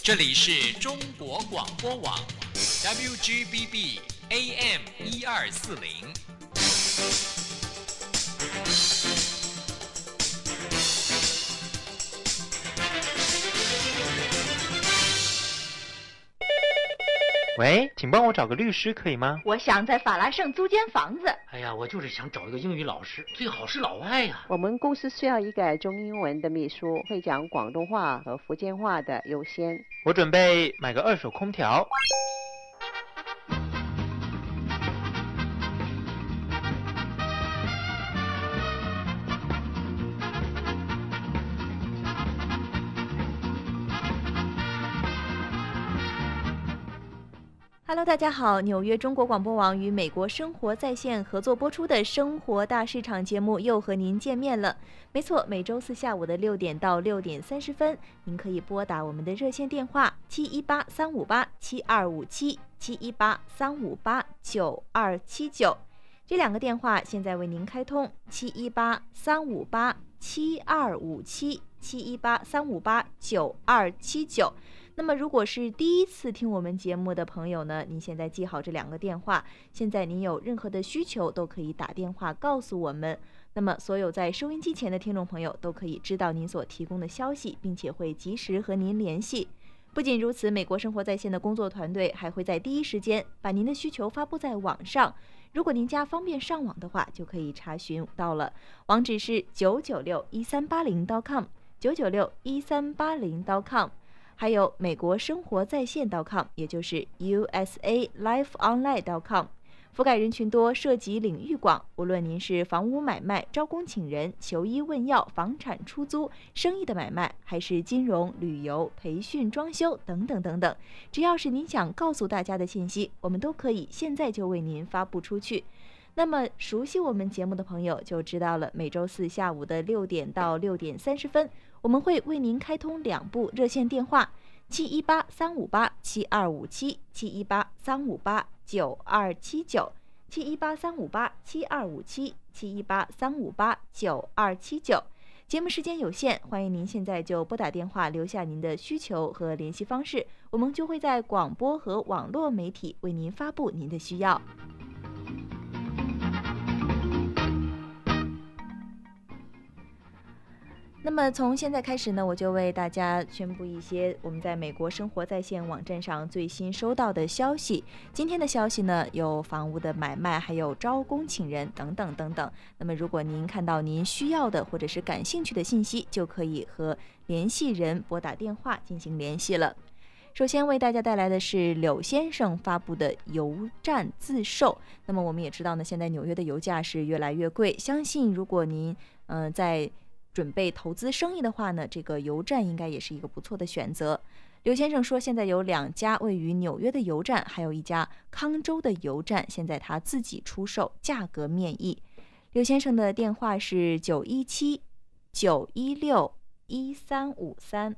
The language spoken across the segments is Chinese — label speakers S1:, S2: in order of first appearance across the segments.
S1: 这里是中国广播网 WGBB AM 1240。
S2: 喂，请帮我找个律师可以吗？
S3: 我想在法拉盛租间房子。
S4: 哎呀，我就是想找一个英语老师，最好是老外呀。
S5: 我们公司需要一个中英文的秘书，会讲广东话和福建话的优先。
S2: 我准备买个2手空调。
S6: Hello， 大家好！纽约中国广播网与美国生活在线合作播出的生活大市场节目又和您见面了。没错，每周四下午的6点到6点30分，您可以拨打我们的热线电话718-358-7257、718-358-9279，这两个电话现在为您开通，718-358-7257、718-358-9279。那么如果是第一次听我们节目的朋友呢，您现在记好这两个电话，现在您有任何的需求都可以打电话告诉我们。那么所有在收音机前的听众朋友都可以知道您所提供的消息，并且会及时和您联系。不仅如此，美国生活在线的工作团队还会在第一时间把您的需求发布在网上，如果您家方便上网的话，就可以查询到了，网址是9961380.com， 9961380.com，还有美国生活在线 .com， 也就是 usalifeonline.com， 覆盖人群多，涉及领域广，无论您是房屋买卖、招工请人、求医问药、房产出租、生意的买卖，还是金融、旅游、培训、装修等等等等，只要是您想告诉大家的信息，我们都可以现在就为您发布出去。那么熟悉我们节目的朋友就知道了，每周四下午的6点到6点30分，我们会为您开通2部热线电话，718-358-7257、718-358-9279、718-358-7257、718-358-9279。节目时间有限，欢迎您现在就拨打电话留下您的需求和联系方式，我们就会在广播和网络媒体为您发布您的需要。那么从现在开始呢，我就为大家宣布一些我们在美国生活在线网站上最新收到的消息。今天的消息呢，有房屋的买卖，还有招工请人等等等等。那么如果您看到您需要的或者是感兴趣的信息，就可以和联系人拨打电话进行联系了。首先为大家带来的是柳先生发布的油站自售。那么我们也知道呢，现在纽约的油价是越来越贵，相信如果您在准备投资生意的话呢，这个油站应该也是一个不错的选择。刘先生说，现在有2家位于纽约的油站，还有1家康州的油站，现在他自己出售，价格面议。刘先生的电话是917-916-1353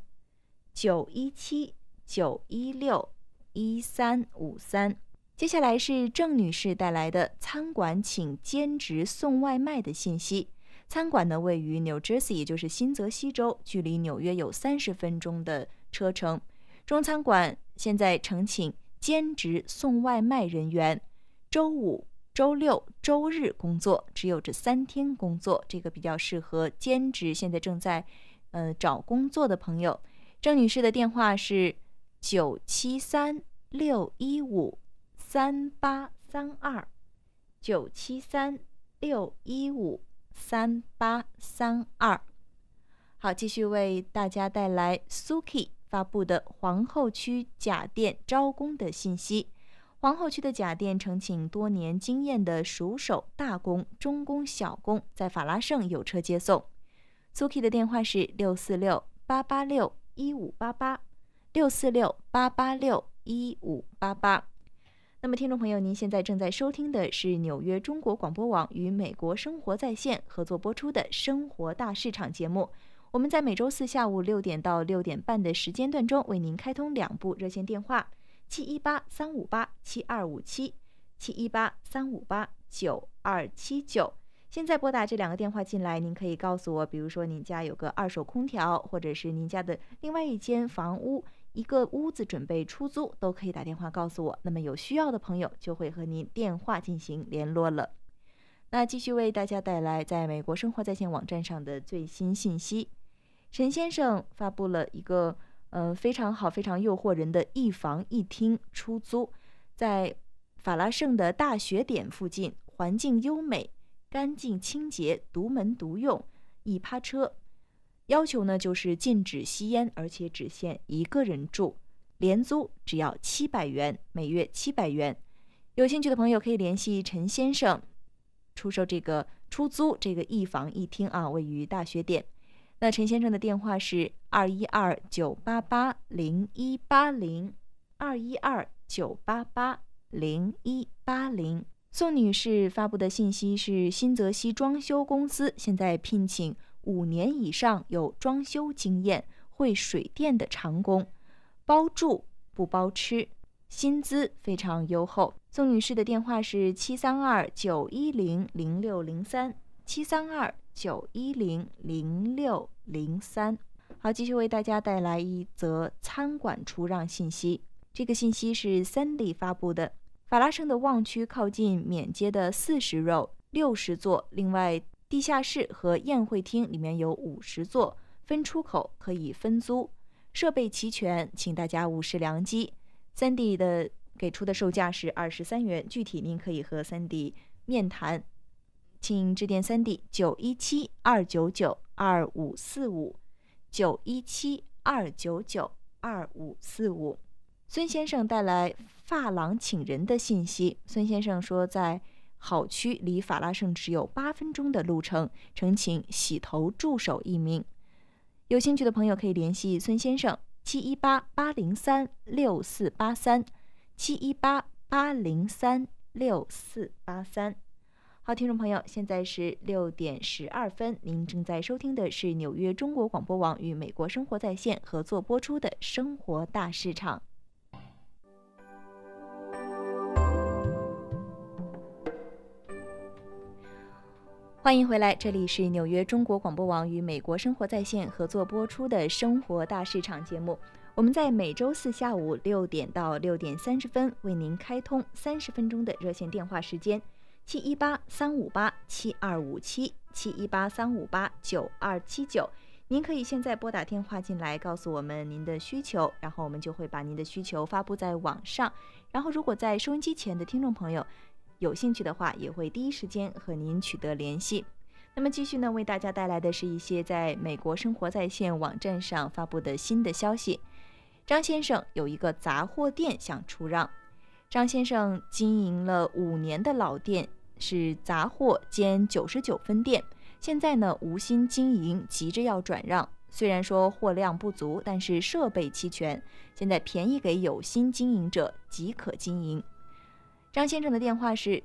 S6: 917-916-1353。接下来是郑女士带来的餐馆请兼职送外卖的信息。餐馆呢位于 New Jersey， 也就是新泽西州，距离纽约有30分钟的车程。中餐馆现在诚请兼职送外卖人员，周5、周6、周日工作，只有这3天工作，这个比较适合兼职现在正在找工作的朋友。郑女士的电话是973-615-3832 973-615-3832。好，继续为大家带来 Suki 发布的皇后区甲店招工的信息。皇后区的甲店诚请多年经验的熟手大工、中工、小工，在法拉盛有车接送。Suki 的电话是646-886-1588 646-886-1588。那么听众朋友，您现在正在收听的是纽约中国广播网与美国生活在线合作播出的生活大市场节目。我们在每周四下午6点到6点半的时间段中为您开通2部热线电话，718-358-7257 718-358-9279。现在拨打这2个电话进来，您可以告诉我，比如说您家有个2手空调，或者是您家的另外一间房屋一个屋子准备出租，都可以打电话告诉我。那么有需要的朋友就会和您电话进行联络了。那继续为大家带来在美国生活在线网站上的最新信息。陈先生发布了一个非常好、非常诱惑人的一房一厅出租，在法拉盛的大学点附近，环境优美、干净清洁、独门独用，一趴车。要求呢就是禁止吸烟，而且只限一个人住，廉租只要700元，每月700元。有兴趣的朋友可以联系陈先生，出售这个出租这个一房一厅啊，位于大学点。那陈先生的电话是212-988-0180，212-988-0180。宋女士发布的信息是，新泽西装修公司现在聘请5年以上有装修经验、会水电的长工，包住不包吃，薪资非常优厚。宋女士的电话是732-910-0603，732-910-0603。好，继续为大家带来一则餐馆出让信息。这个信息是 Sandy 发布的。法拉盛的旺区靠近缅街的40row60座，另外地下室和宴会厅里面有50座，分出口可以分租，设备齐全，请大家物是良机。Sandy 的给出的售价是23元，具体您可以和 Sandy 面谈，请致电 Sandy 917-299-2545，917-299-2545。孙先生带来发廊请人的信息。孙先生说，在好区离法拉盛只有8分钟的路程，诚请洗头助手1名。有兴趣的朋友可以联系孙先生718-803-6483，718-803-6483。好，听众朋友，现在是6点12分，您正在收听的是纽约中国广播网与美国生活在线合作播出的生活大市场。欢迎回来，这里是纽约中国广播网与美国生活在线合作播出的生活大市场节目。我们在每周四下午6点到6点30分为您开通30分钟的热线电话时间，718-358-7257，718-358-9279。您可以现在拨打电话进来，告诉我们您的需求，然后我们就会把您的需求发布在网上。然后，如果在收音机前的听众朋友有兴趣的话，也会第一时间和您取得联系。那么继续呢，为大家带来的是一些在美国生活在线网站上发布的新的消息。张先生有一个杂货店想出让。张先生经营了5年的老店，是杂货兼99分店，现在呢无心经营，急着要转让。虽然说货量不足，但是设备齐全，现在便宜给有心经营者，即可经营。张先生的电话是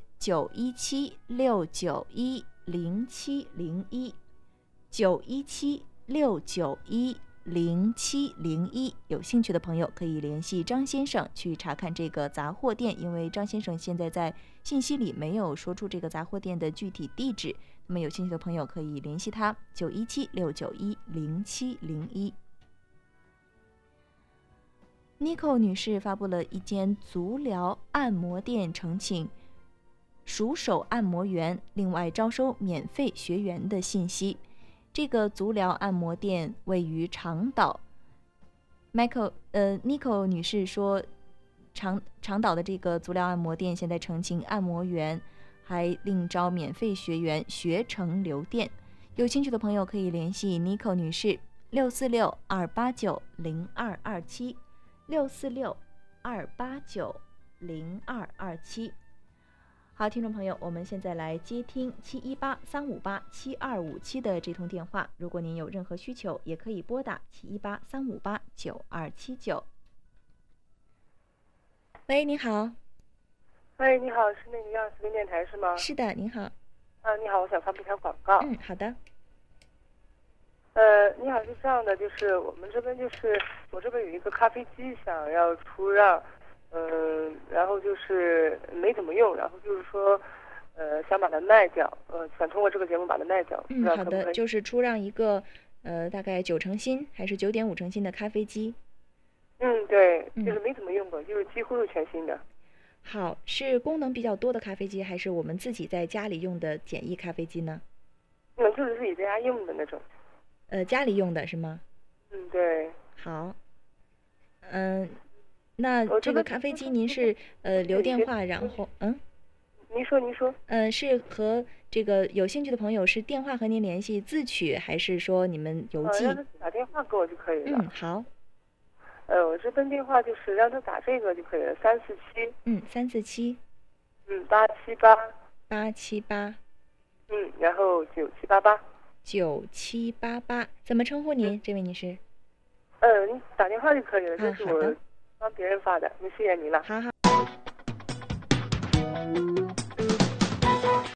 S6: 917-691-0701，917-691-0701。有兴趣的朋友可以联系张先生去查看这个杂货店，因为张先生现在在信息里没有说出这个杂货店的具体地址。那么有兴趣的朋友可以联系他，917-691-0701。Nico 女士发布了一间足疗按摩店，诚请熟手按摩员，另外招收免费学员的信息。这个足疗按摩店位于长岛。Nico 女士说，长岛的这个足疗按摩店现在诚请按摩员，还另招免费学员，学成留店。有兴趣的朋友可以联系 Nico 女士646-289-0227，646-289-0227。好，听众朋友，我们现在来接听718-358-7257的这通电话。如果您有任何需求，也可以拨打718-358-9279。喂，你好。
S7: 喂，你好，是那个央视电台是吗？
S6: 是的，您好。
S7: 你好，我想发布一条广告。
S6: 好的。
S7: 你好，是这样的，就是我们这边我这边有一个咖啡机想要出让。然后就是没怎么用，然后就是说，想把它卖掉，想通过这个节目把它卖掉。
S6: 好的，就是出让一个，大概9成新还是9.5成新的咖啡机。
S7: 对，就是没怎么用过，就是几乎是全新的。
S6: 好，是功能比较多的咖啡机，还是我们自己在家里用的简易咖啡机呢？
S7: 就是自己在家用的那种。
S6: 家里用的是吗？
S7: 对。
S6: 好。那这个咖啡机您是留电话，然后
S7: 您说。
S6: 是和这个有兴趣的朋友是电话和您联系自取，还是说你们邮寄？
S7: 让他打电话给我就可以了。
S6: 好。
S7: 我这边电话就是让他打这个就可以了，347。
S6: 347。
S7: 878。然后9788。
S6: 9788，怎么称呼您？这位女士？
S7: 你打电话就可以了，这是我帮别人发的，谢谢您了。
S6: 好，